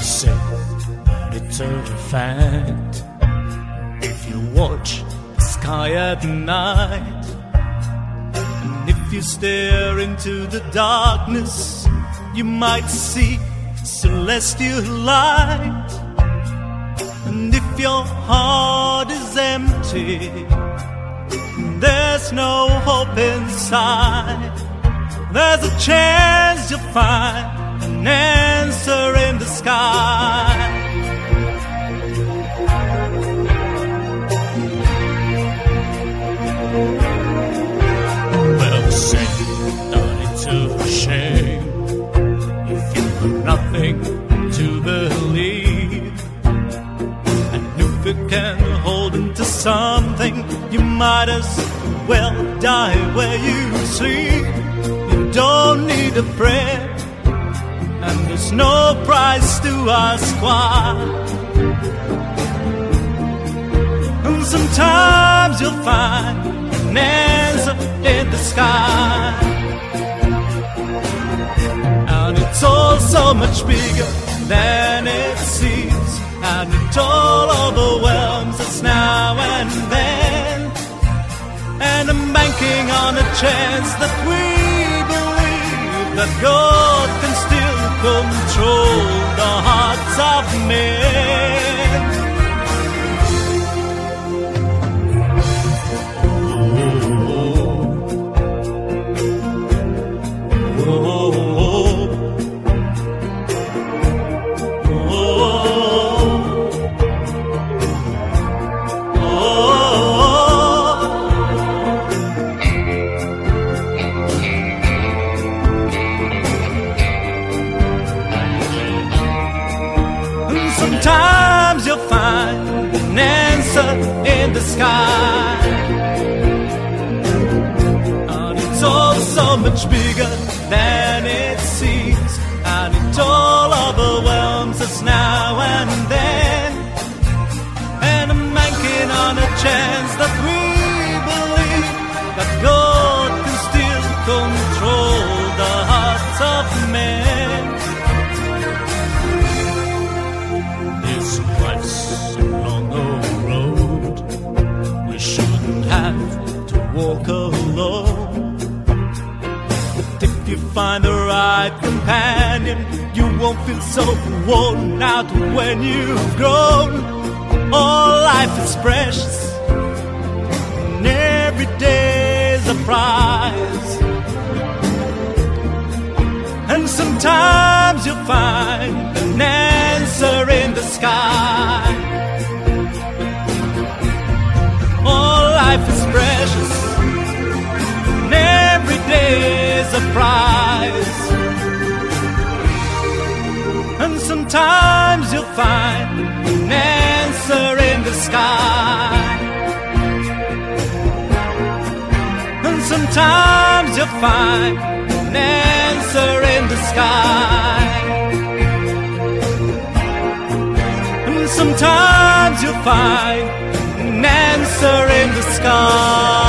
say that it's a fact. If you watch the sky at night, and if you stare into the darkness, you might see celestial light. And if your heart is empty, there's no hope inside, there's a chance you'll find an answer in the sky. Well, say that it's a shame if you've got nothing to believe, and if you can hold into something, you might as well die where you sleep. You don't need a prayer, and there's no price to ask why. And sometimes you'll find an answer in the sky, and it's all so much bigger than it seems, and it all overwhelms us now and then. And I'm banking on a chance that we believe that God can still control the hearts of men. Sometimes you'll find an answer in the sky, and it's all so much bigger than it seems, and it all overwhelms us now and then. And I'm banking on a chance that we believe that God can still control the hearts of men. Life's a long old road, we shouldn't have to walk alone. But if you find the right companion, you won't feel so worn out when you've grown. All life is precious, and every day's a prize. And sometimes you'll find an answer in the sky. All life is precious, and every day's a prize. And sometimes you'll find an answer in the sky. And sometimes you'll find an answer in the sky. And sometimes you'll find an answer in the sky.